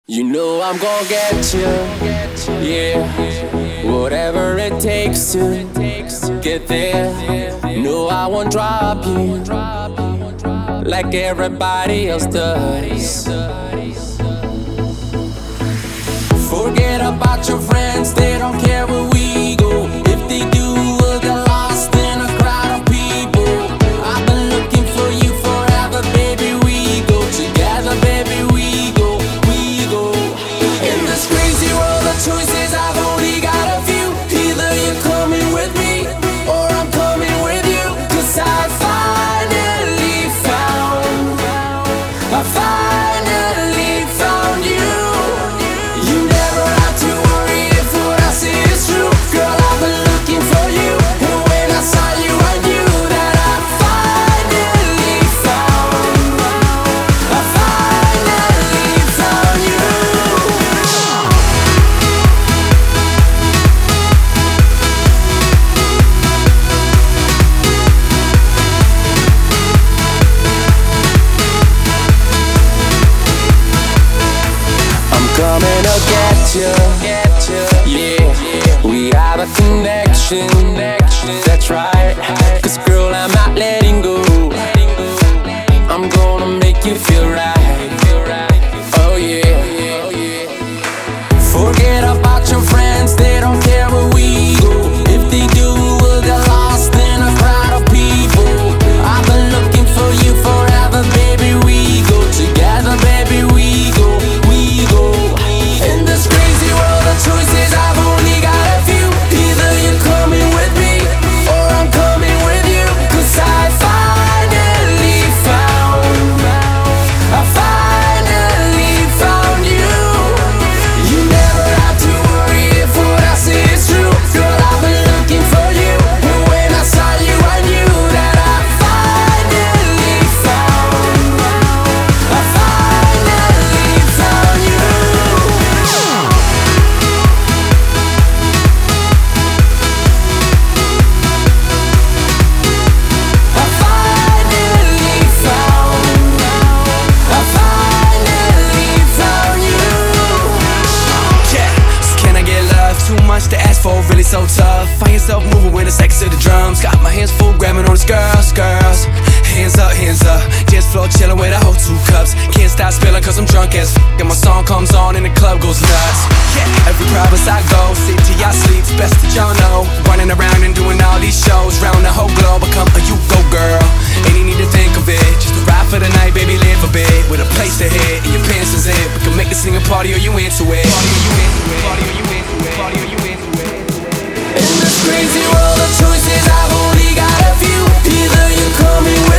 You know I'm gonna get you, yeah. Whatever it takes to get there. No, I won't drop you like everybody else does. Forget about your friends, they don't care where we go. If they do, we'll get lost in a crowd of people. I've been looking for you forever, baby. We go together, baby. We go. In this crazy world of choices, I've only got a few. Either you're coming with me or I'm coming with you. 'Cause I finally found you. You never have to worry if what I say is true. Girl, I've been looking for you, and when I saw you, I knew that I finally found you. Coming to get you, yeah. We have a connection, that's right. 'Cause girl, I'm not letting go. I'm gonna make you feel right. Oh yeah. Forget about your friends, they don't care where we go. If they do, we'll get lost in a crowd of people. I've been looking for you forever, baby. We go together, baby. We go. In this crazy world of choices, I've only got a few. Either you're coming with me or I'm coming with you. 'Cause I finally found you. You never have to worry if what I say is true. Girl, I've been looking for you, and when I saw you, I knew that I finally found you. Too much to ask for, really so tough. Find yourself moving with the seconds to the drums. Got my hands full, grabbing on these girls. Hands up, dance floor chillin' with a whole 2 cups. Can't stop spilling 'cause I'm drunk as f. And my song comes on and the club goes nuts. Yeah, every province I go, sit till y'all sleep, best that y'all know. Running around and doing all these shows, round the whole globe. I come for you, go girl. Ain't you need to think of it, just a ride for the night, baby, live a bit. With a place to hit, and your pants is in. We can make this thing a party, or you into it. In this crazy world of choices, I've only got a few. Either you're coming